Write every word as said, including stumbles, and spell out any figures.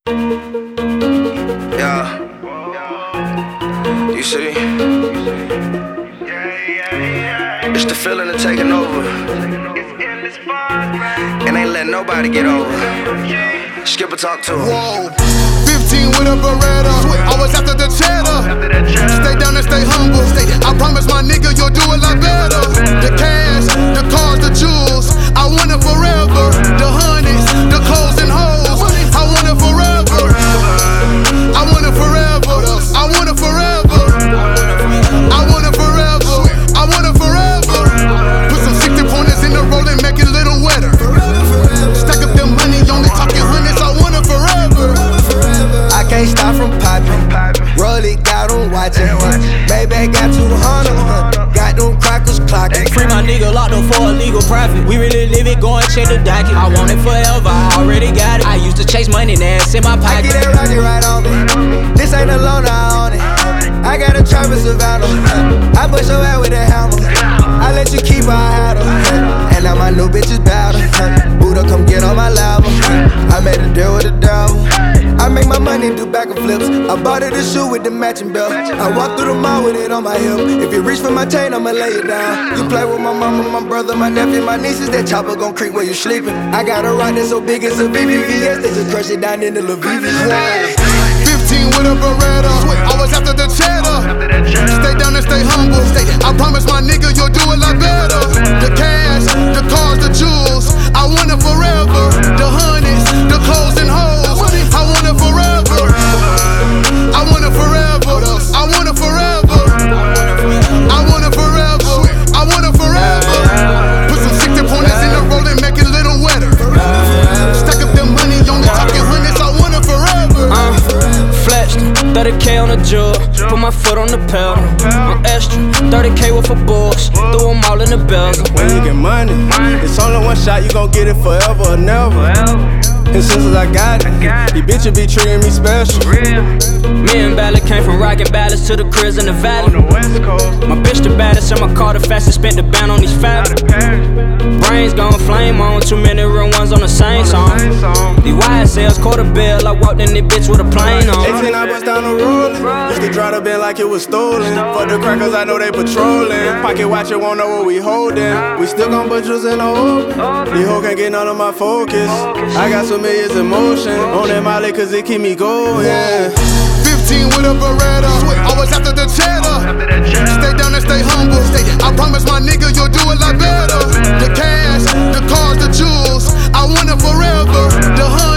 Yeah. You see? It's the feeling of taking over. And ain't letting nobody get over. Skipper talk to him. Whoa. fifteen with a Beretta. Always after the cheddar. Stay down and stay humble. I promise my nigga you'll do a lot better. The cash, the cars, the jewels, I want it forever. The honeys, the clothes and hoes, I want it forever. I want it forever. I want it forever. I want it forever. I want it forever. Put some sixty pointers in the roll and make it a little wetter. Stack up the money, only talking hundreds, I want it forever. I can't stop from popping. Roll it, got on watching. Baby got two hundred, got them crackers clocking. Free my nigga locked up for illegal profit. We really live it, go and check the docket. I want it forever, I already got it. I used to chase money, now it's in my I pocket. get that rocket right on me. This ain't a loan, I own it. I got a Travis Savannah. I bust your ass with a hammer. I let you keep her hat on. And now my new bitch is battle. Buddha, come get on my level. I made a deal with the devil. I make my money do back and flips. I bought her the shoe with the matching belt. I walk through the mall with it on my hip. If you reach for my chain, I'ma lay it down. You play with my mama, my brother, my nephew, my nieces. That chopper gon' creep where you sleeping. I got a rock that's so big it's a V V V S. They just crush it down in the Lil V V S. fifteen with a Beretta. Always after the cheddar. Stay down and stay humble. I promise my nigga you'll do a lot better. The cash, the cars, the jewels, I want it forever. The honeys, the clothes and hoes, I want it forever. I want it forever. I want it forever. I want it forever. I want it forever. Put some sixty pointers in the roll and make it a little wetter. Stack up the money, only talking hundreds, I want it forever. Uh, flexed, thirty K on the jug, put my foot on the pedal. I'm extra, thirty K with for bullets, threw them all in the bezel. When you get money, it's only one shot, you gon' get it forever or never. And since I got it, these bitches be treating me special. Me and Ballard came from rockin' ballads to the cribs in the valley. My bitch the baddest, and my car the fastest, spent the band on these fabrics. Brains gon' flame on, too many real ones on the same song. These Y S Ls quarter bill, I walked in this bitch with a plane on. eighteen, I bust down the rollin'. Used to drive the bin like it was stolen. For the crackers, I know they patrolling. Pocket watcher won't know what we holdin'. We still gon' put juice in the hole. These hoes can't get none of my focus. I got some millions in motion on that molly cause it keep me going. fifteen with a Beretta. Always after the cheddar. Stay down and stay humble. I promise my nigga you'll do a lot better. The cash, the cars, the jewels, I want it forever. The honey